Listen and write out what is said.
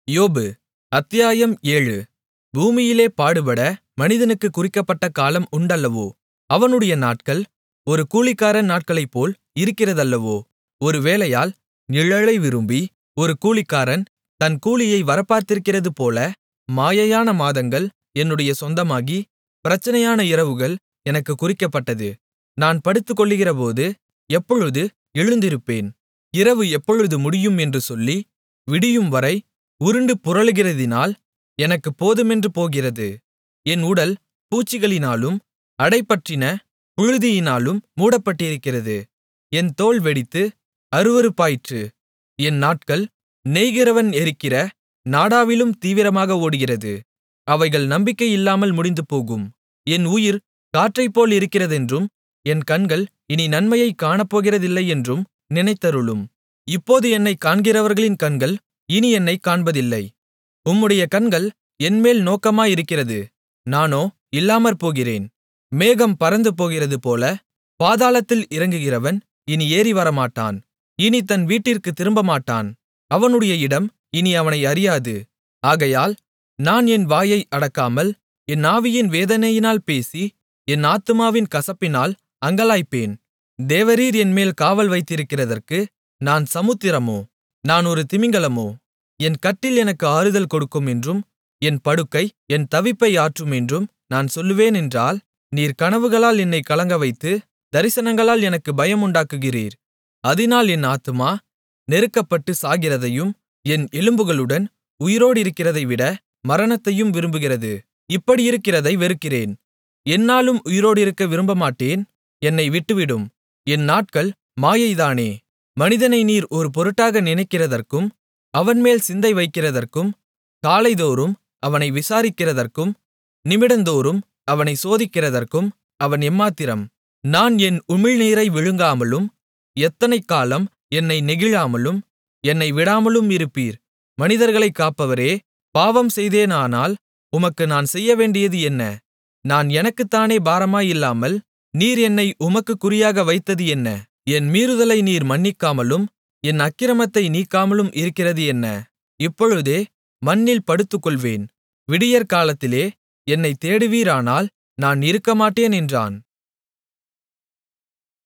யோபு அத்தியாயம் 7. பூமியிலே பாடுபட மனிதனுக்குக் குறிக்கப்பட்ட காலம் உண்டல்லவோ? அவனுடைய நாட்கள் ஒரு கூலிக்காரன் நாட்களைப்போல் இருக்கிறதல்லவோ? ஒரு வேலையாள் நிழலை விரும்பி, ஒரு கூலிக்காரன் தன் கூலியை வரப்பார்த்திருக்கிறதுபோல, மாயையான மாதங்கள் என்னுடைய சொந்தமாகி, பிரச்சனையான இரவுகள் எனக்குக் குறிக்கப்பட்டது. நான் படுத்துக்கொள்ளுகிறபோது எப்பொழுது எழுந்திருப்பேன்? இரவு எப்பொழுது முடியும் என்று சொல்லி, விடியும்வரை உருண்டு புரளுகிறதினால் எனக்குப் போதுமென்று போகிறது. என் உடல் பூச்சிகளினாலும் அடைபற்றின புழுதியினாலும் மூடப்பட்டிருக்கிறது. என் தோல் வெடித்து அருவருப்பாயிற்று. என் நாட்கள் நெய்கிறவன் எரிக்கிற நாடாவிலும் தீவிரமாக ஓடுகிறது. அவைகள் நம்பிக்கை இல்லாமல் முடிந்துபோகும். என் உயிர் காற்றைப்போல் இருக்கிறதென்றும், என் கண்கள் இனி நன்மையைக் காணப்போகிறதில்லையென்றும் நினைத்தருளும். இப்போது என்னைக் காண்கிறவர்களின் கண்கள் இனி என்னைக் காண்பதில்லை. உம்முடைய கண்கள் என்மேல் நோக்கமாயிருக்கிறது, நானோ இல்லாமற்போகிறேன். மேகம் பறந்து போகிறதுபோல பாதாளத்தில் இறங்குகிறவன் இனி ஏறி வரமாட்டான். இனி தன் வீட்டிற்குத் திரும்பமாட்டான். அவனுடைய இடம் இனி அவனை அறியாது. ஆகையால் நான் என் வாயை அடக்காமல், என் ஆவியின் வேதனையினால் பேசி, என் ஆத்துமாவின் கசப்பினால் அங்கலாய்ப்பேன். தேவரீர் என்மேல் காவல் வைத்திருக்கிறதற்கு நான் சமுத்திரமோ? நான் ஒரு திமிங்கிலமோ? என் கட்டில் எனக்கு ஆறுதல் கொடுக்கும் என்றும், என் படுக்கை என் தவிப்பை ஆற்றும் என்றும் நான் சொல்லுவேனென்றால், நீர் கனவுகளால் என்னைக் கலங்கவைத்து, தரிசனங்களால் எனக்கு பயமுண்டாக்குகிறீர். அதினால் என் ஆத்துமா நெருக்கப்பட்டு சாகிறதையும், என் எலும்புகளுடன் உயிரோடிருக்கிறதைவிட மரணத்தையும் விரும்புகிறது. இப்படியிருக்கிறதை வெறுக்கிறேன். எந்நாளும் உயிரோடிருக்க விரும்பமாட்டேன். என்னை விட்டுவிடும். என் நாட்கள் மாயைதானே. மனிதனை நீர் ஒரு பொருட்டாக நினைக்கிறதற்கும், அவன்மேல் சிந்தை வைக்கிறதற்கும், காலைதோறும் அவனை விசாரிக்கிறதற்கும், நிமிடந்தோறும் அவனை சோதிக்கிறதற்கும் அவன் எம்மாத்திரம்? நான் என் உமிழ்நீரை விழுங்காமலும், எத்தனை காலம் என்னை நெகிழாமலும், என்னை விடாமலும் இருப்பீர்? மனிதர்களைக் காப்பவரே, பாவம் செய்தேனானால் உமக்கு நான் செய்யவேண்டியது என்ன? நான் எனக்குத்தானே பாரமாயில்லாமல், நீர் என்னை உமக்குக் குறியாக வைத்தது என்ன? என் மீறுதலை நீர் மன்னிக்காமலும், என் அக்கிரமத்தை நீக்காமலும் இருக்கிறது என்ன? இப்பொழுதே மண்ணில் படுத்துக்கொள்வேன். விடியற்காலத்திலே என்னைத் தேடுவீரானால் நான் இருக்கமாட்டேன் என்றான்.